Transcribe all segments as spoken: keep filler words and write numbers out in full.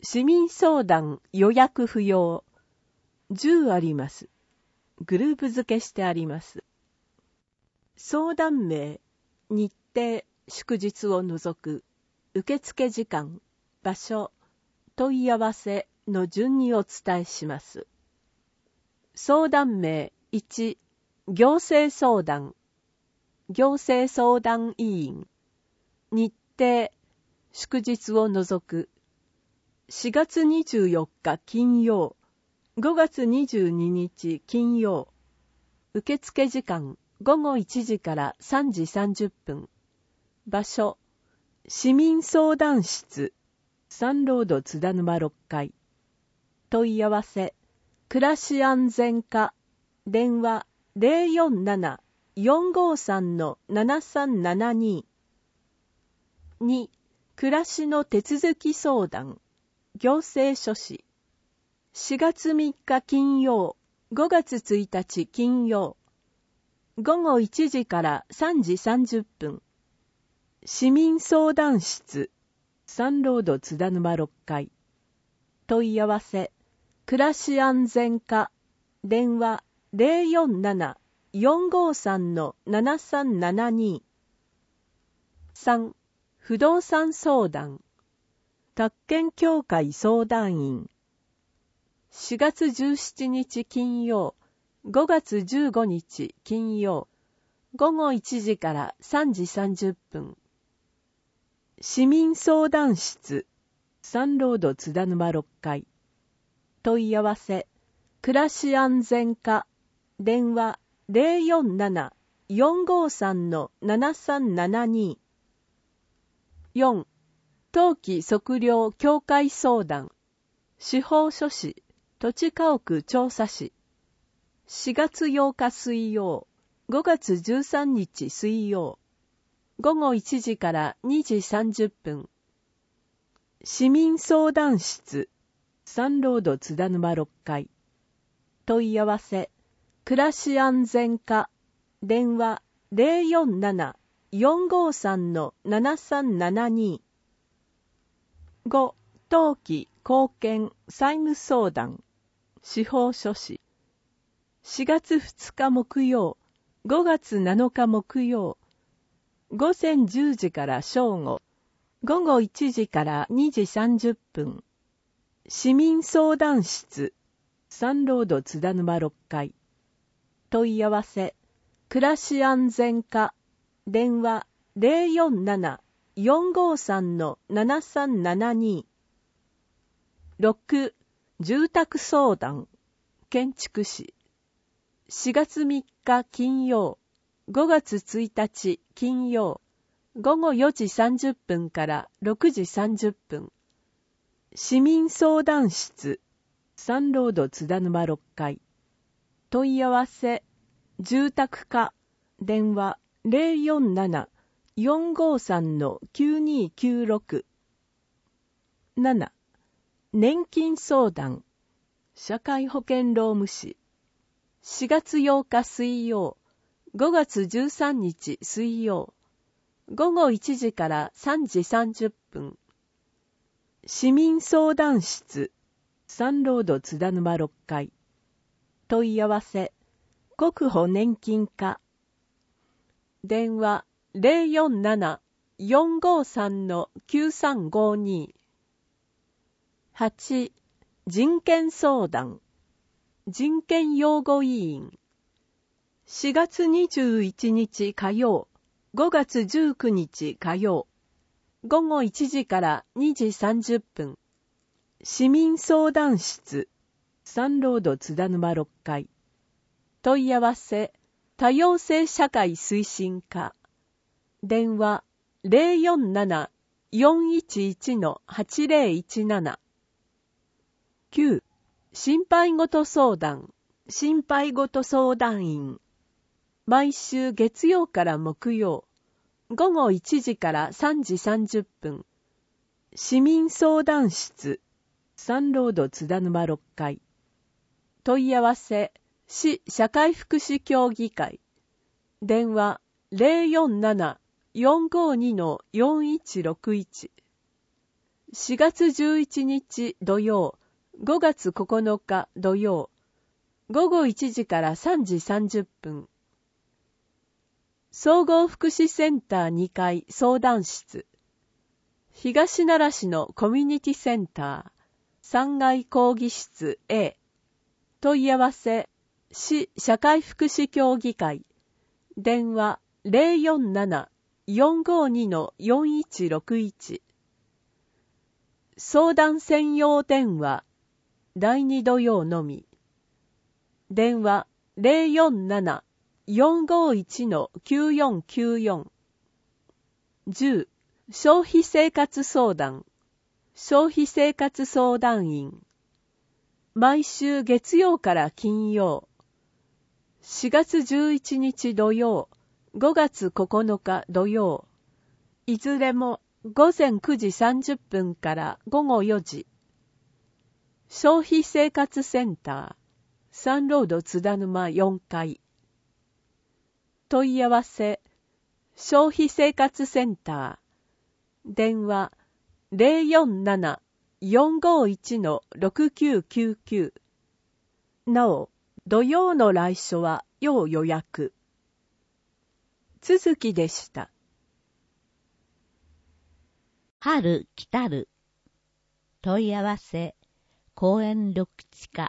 市民相談予約不要。じゅうあります。グループ付けしてあります。相談名、日程、祝日を除く、受付時間、場所、問い合わせの順にお伝えします。相談名いち、行政相談、行政相談委員、日程、祝日を除く、しがつにじゅうよっか金曜、ごがつにじゅうににち金曜、受付時間ごごいちじからさんじさんじゅっぷん、場所、市民相談室、サンロード津田沼ろっかい、問い合わせ、暮らし安全課、電話 ゼロよんなな よんごさん ななさんななに。に、暮らしの手続き相談、行政書士、しがつみっか金曜、ごがつついたち金曜、ごごいちじからさんじさんじゅっぷん、市民相談室、サンロード津田沼ろっかい、問い合わせ、暮らし安全課、電話 ゼロよんなな よんごさん ななさんななに。さん、不動産相談、宅建協会相談員、しがつじゅうしちにち金曜、ごがつじゅうごにち金曜、ごごいちじからさんじさんじゅっぷん、市民相談室、サンロード津田沼ろっかい、問い合わせ、暮らし安全課、電話 ゼロよんなな よんごさん ななさんななに。よん、登記測量協会相談、司法書士、土地家屋調査士、しがつようか水曜、ごがつじゅうさんにち水曜、ごごいちじからにじさんじゅっぷん、市民相談室、サンロード津田沼ろっかい、問い合わせ、暮らし安全課、電話 ゼロよんなな よんごさん ななさんななに。ご、登記、公検、債務相談、司法書士、しがつふつか木曜、ごがつなのか木曜、ごぜんじゅうじから正午、ごごいちじからにじさんじゅっぷん、市民相談室、サンロード津田沼ろっかい、問い合わせ、暮らし安全課、電話 ゼロよんなな よんごさん ななさんななに。ろく、住宅相談、建築士、しがつみっか金曜、ごがつついたち金曜、ごごよじさんじゅっぷんからろくじさんじゅっぷん、市民相談室、サンロード津田沼ろっかい、問い合わせ、住宅課、電話 ゼロよんなな よんごさん ななきゅうにきゅうろく。なな、年金相談、社会保険労務士、しがつようか水曜、ごがつじゅうさんにち水曜、ごごいちじからさんじさんじゅっぷん、市民相談室、サンロード津田沼ろっかい、問い合わせ、国保年金課、電話 ゼロよんなな よんごさん ななきゅうさんごに。はち、人権相談、人権擁護委員、しがつにじゅういちにち火曜、ごがつじゅうくにち火曜、ごごいちじからにじさんじゅっぷん、市民相談室、サンロード津田沼ろっかい、問い合わせ、多様性社会推進課、電話 ゼロよんなな よんいちいち はちゼロいちなな。きゅう、心配事相談、心配事相談員、毎週月曜から木曜、ごごいちじからさんじさんじゅっぷん、市民相談室、サンロード津田沼ろっかい、問い合わせ、市社会福祉協議会、電話 ゼロよんなな よんごに よんいちろくいち。 しがつじゅういちにち土曜、ごがつここのか土曜、ごごいちじからさんじさんじゅっぷん。総合福祉センターにかい相談室。東奈良市のコミュニティセンターさんがい講義室 A。問い合わせ、市社会福祉協議会。電話 ゼロよんなな よんごに よんいちろくいち。相談専用電話、だいに土曜のみ。電話 ゼロよんなな よんごいち きゅうよんきゅうよん。じゅう消費生活相談、消費生活相談員。毎週月曜から金曜。しがつじゅういちにち土曜、ごがつここのか土曜。いずれもごぜんくじさんじゅっぷんからごごよじ。消費生活センター、サンロード津田沼よんかい。問い合わせ、消費生活センター。電話 ゼロよんなな よんごいち ろくきゅうきゅうきゅう。なお、土曜の来所は要予約。続きでした。 春来たる。問い合わせ、公園緑地課。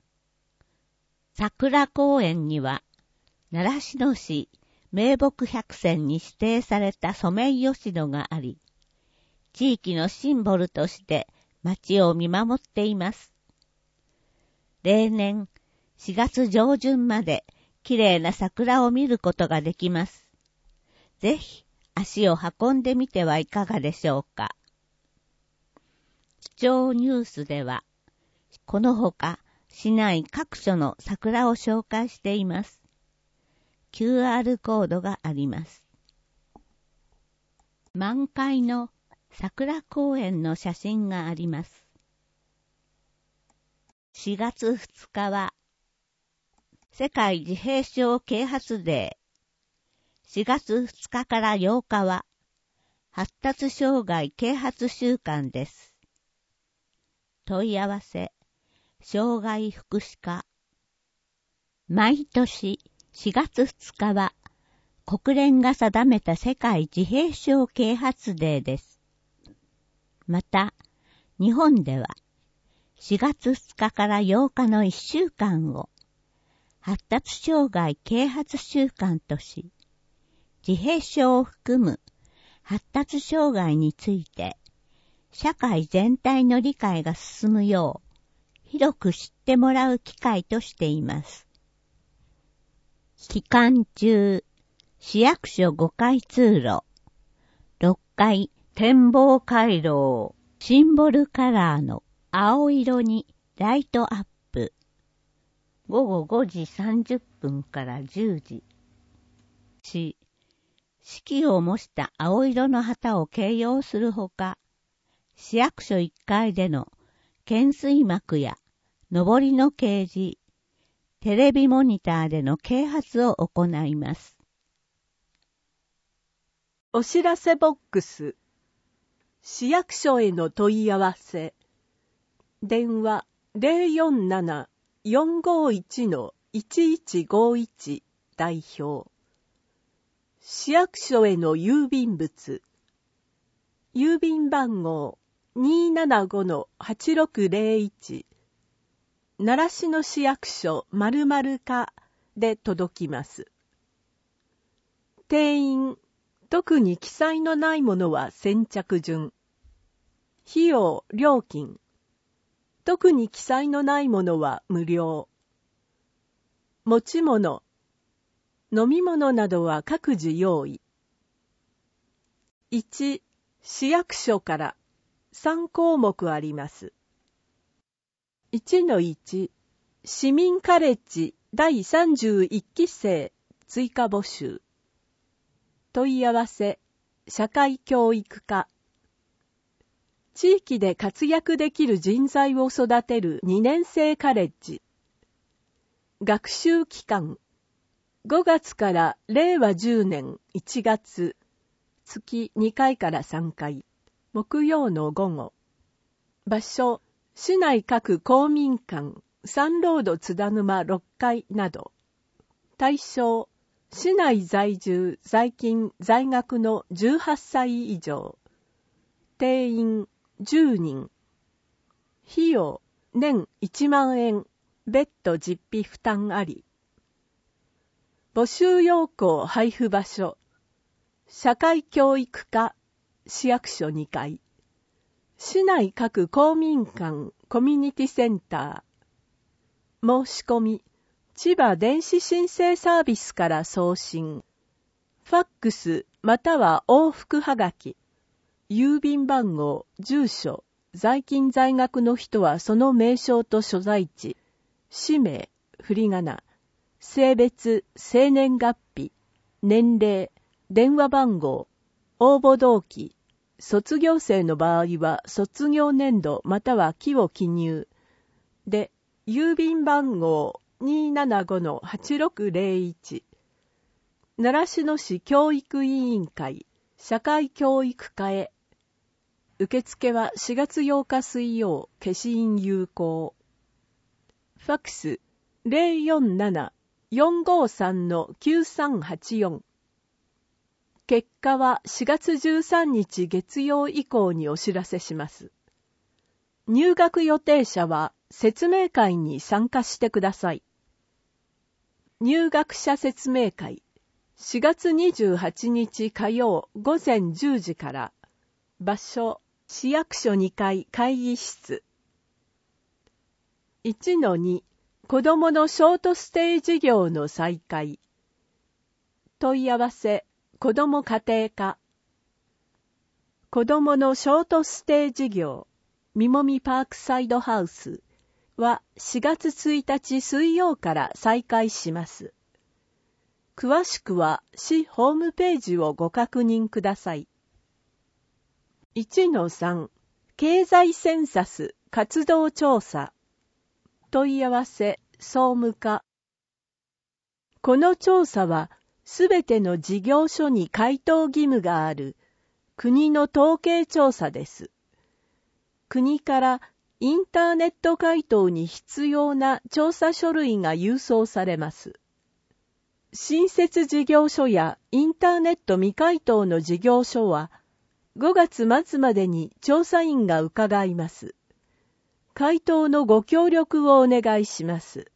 桜公園には、習志野市名木百選に指定されたソメイヨシノがあり、地域のシンボルとして街を見守っています。例年しがつ上旬まで綺麗な桜を見ることができます。ぜひ足を運んでみてはいかがでしょうか。視聴ニュースでは、このほか市内各所の桜を紹介しています。キューアール コードがあります。満開の桜公園の写真があります。しがつふつかは世界自閉症啓発デー。しがつふつかからようかは発達障害啓発週間です。問い合わせ、障害福祉課。毎年しがつふつかは国連が定めた世界自閉症啓発デーです。また、日本ではしがつふつかからようかのいっしゅうかんを発達障害啓発週間とし、自閉症を含む発達障害について社会全体の理解が進むよう広く知ってもらう機会としています。期間中、市役所ごかい通路、ろっかい展望回廊、シンボルカラーの青色にライトアップ。ごごごじさんじゅっぷんからじゅうじ。し、四季を模した青色の旗を掲揚するほか、市役所いっかいでの懸垂幕や上りの掲示、テレビモニターでの啓発を行います。 お知らせボックス。市役所への問い合わせ。電話 ゼロよんなな よんごいち いちいちごいち 代表。市役所への郵便物。郵便番号 にーななごのはちろくゼロいち。習志野市役所〇〇課で届きます。定員、特に記載のないものは先着順。費用、料金。特に記載のないものは無料。持ち物、飲み物などは各自用意。いち、市役所からさんこうもくあります。いちのいち、市民カレッジだいさんじゅういっき生追加募集。問い合わせ、社会教育課。地域で活躍できる人材を育てるにねん生カレッジ。学習期間、ごがつかられいわじゅうねんいちがつ、月にかいからさんかい、木曜の午後。 場所、市内各公民館、サンロード津田沼ろっかいなど。対象、市内在住、在勤、在学のじゅうはっさい以上。定員じゅうにん。費用、年いちまんえん、別途実費負担あり。募集要項配布場所、社会教育課、市役所にかい。市内各公民館、コミュニティセンター。申し込み、千葉電子申請サービスから送信。ファックスまたは往復はがき。郵便番号、住所、在勤在学の人はその名称と所在地、氏名、振り仮名、性別、生年月日、年齢、電話番号、応募動機、卒業生の場合は卒業年度または期を記入。で、郵便番号 にーななごのはちろくぜろいち。習志野市教育委員会、社会教育課へ。受付はしがつようか水曜、消印有効。ファックス ゼロよんなな よんごさん きゅうさんはちよん。結果はしがつじゅうさんにち月曜以降にお知らせします。入学予定者は説明会に参加してください。入学者説明会、しがつにじゅうはちにち火曜ごぜんじゅうじから。場所、市役所にかい会議室。いちのに 子どものショートステイ事業の再開。問い合わせ、子ども家庭課。子どものショートステイ事業、みもみパークサイドハウスはしがつついたち水曜から再開します。詳しくは市ホームページをご確認ください。いちのさん 経済センサス活動調査。問い合わせ、総務課。この調査はすべての事業所に回答義務がある国の統計調査です。国からインターネット回答に必要な調査書類が郵送されます。新設事業所やインターネット未回答の事業所はごがつまつまでに調査員が伺います。回答のご協力をお願いします。